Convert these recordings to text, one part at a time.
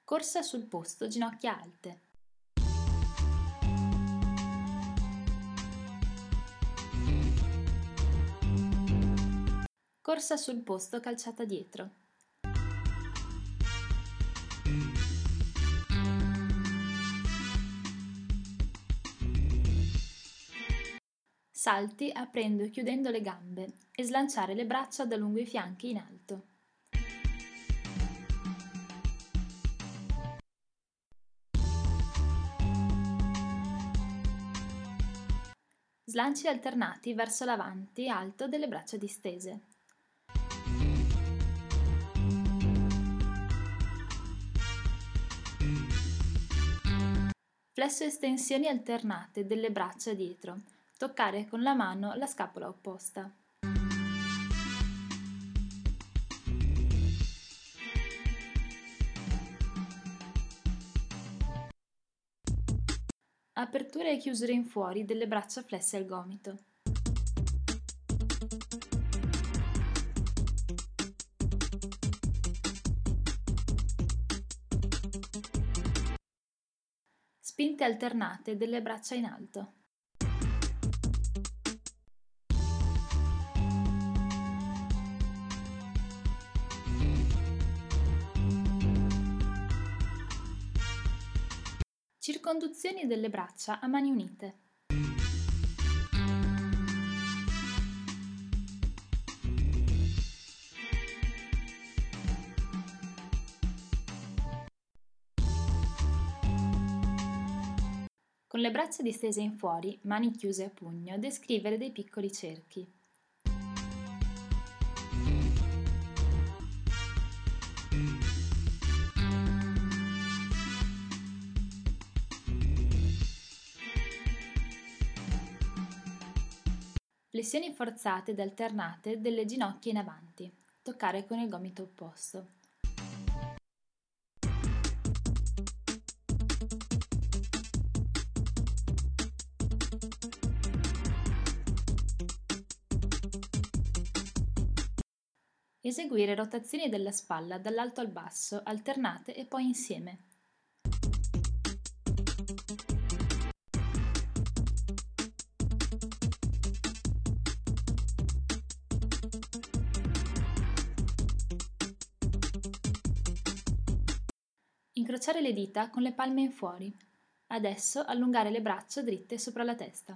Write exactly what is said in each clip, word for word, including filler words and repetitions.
Corsa sul posto, ginocchia alte. Corsa sul posto, calciata dietro. Salti aprendo e chiudendo le gambe e slanciare le braccia da lungo i fianchi in alto. Slanci alternati verso l'avanti alto delle braccia distese. Flesso estensioni alternate delle braccia dietro. Toccare con la mano la scapola opposta. Aperture e chiusure in fuori delle braccia flesse al gomito. Spinte alternate delle braccia in alto. Circonduzioni delle braccia a mani unite. Con le braccia distese in fuori, mani chiuse a pugno, descrivere dei piccoli cerchi. Flessioni forzate ed alternate delle ginocchia in avanti. Toccare con il gomito opposto. Eseguire rotazioni della spalla dall'alto al basso, alternate e poi insieme. Incrociare le dita con le palme in fuori. Adesso allungare le braccia dritte sopra la testa.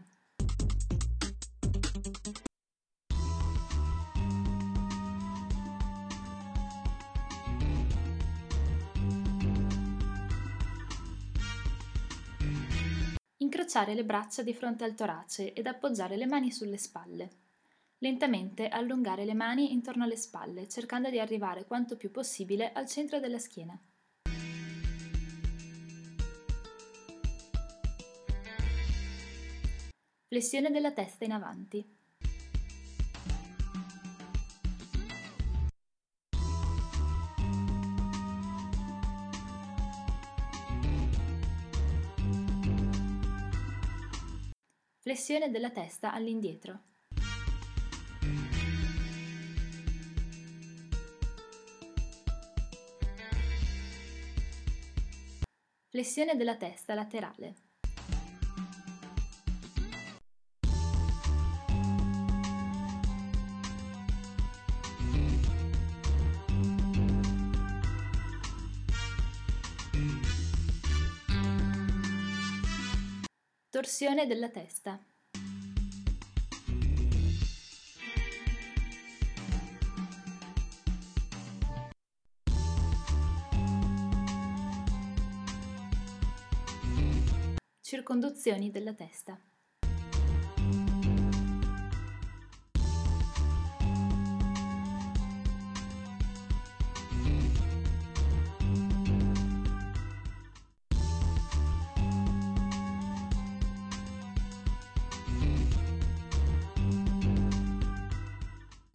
Incrociare le braccia di fronte al torace ed appoggiare le mani sulle spalle. Lentamente allungare le mani intorno alle spalle, cercando di arrivare quanto più possibile al centro della schiena. Flessione della testa in avanti. Flessione della testa all'indietro. Flessione della testa laterale. Torsione della testa. Circonduzioni della testa.